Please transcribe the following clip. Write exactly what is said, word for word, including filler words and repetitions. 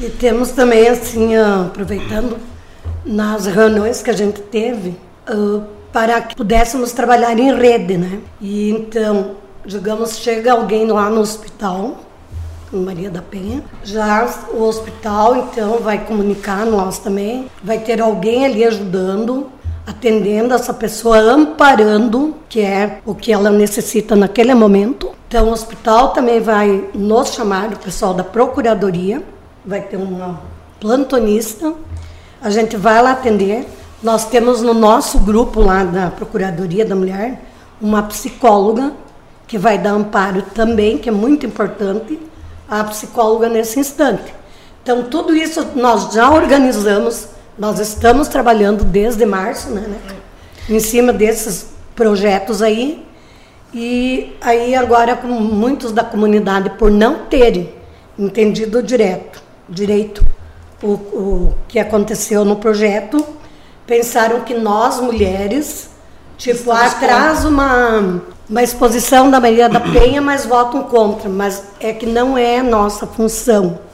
E temos também, assim, aproveitando nas reuniões que a gente teve, uh, para que pudéssemos trabalhar em rede, né? E então, digamos, chega alguém lá no hospital, em Maria da Penha, já o hospital, então, vai comunicar nós também, vai ter alguém ali ajudando, atendendo essa pessoa, amparando, que é o que ela necessita naquele momento. Então, o hospital também vai nos chamar, o pessoal da Procuradoria, vai ter uma plantonista, a gente vai lá atender. Nós temos no nosso grupo lá da Procuradoria da Mulher uma psicóloga que vai dar amparo também, que é muito importante, a psicóloga nesse instante. Então, tudo isso nós já organizamos, nós estamos trabalhando desde março, né, né, em cima desses projetos aí, e aí agora com muitos da comunidade, por não terem entendido direto, direito o, o que aconteceu no projeto, pensaram que nós, mulheres, tipo, atrás uma, uma exposição da Maria da Penha, mas votam contra. Mas é que não é nossa função.